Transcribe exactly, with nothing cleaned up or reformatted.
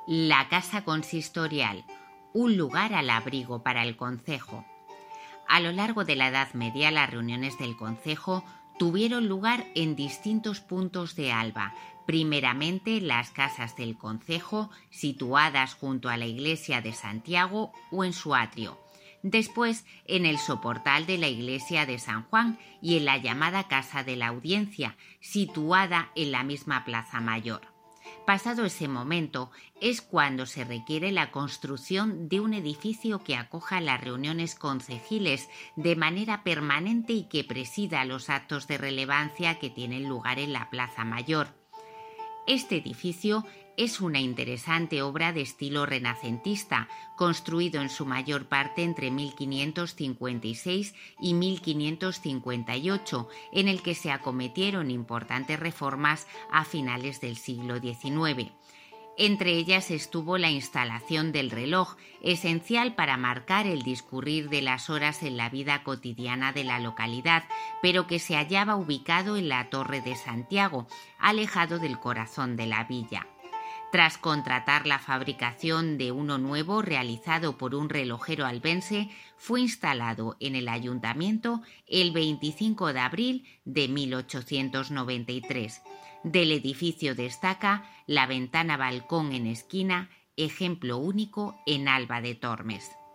La casa consistorial, un lugar al abrigo para el concejo. A lo largo de la Edad Media, las reuniones del concejo tuvieron lugar en distintos puntos de Alba, primeramente las casas del concejo, situadas junto a la iglesia de Santiago o en su atrio, después en el soportal de la iglesia de San Juan y en la llamada Casa de la Audiencia, situada en la misma Plaza Mayor. Pasado ese momento es cuando se requiere la construcción de un edificio que acoja las reuniones concejiles de manera permanente y que presida los actos de relevancia que tienen lugar en la Plaza Mayor. Este edificio es una interesante obra de estilo renacentista, construido en su mayor parte entre mil quinientos cincuenta y seis y mil quinientos cincuenta y ocho, en el que se acometieron importantes reformas a finales del siglo diecinueve. Entre ellas estuvo la instalación del reloj, esencial para marcar el discurrir de las horas en la vida cotidiana de la localidad, pero que se hallaba ubicado en la Torre de Santiago, alejado del corazón de la villa. Tras contratar la fabricación de uno nuevo realizado por un relojero albense, fue instalado en el ayuntamiento el veinticinco de abril de mil ochocientos noventa y tres. Del edificio destaca la ventana balcón en esquina, ejemplo único en Alba de Tormes.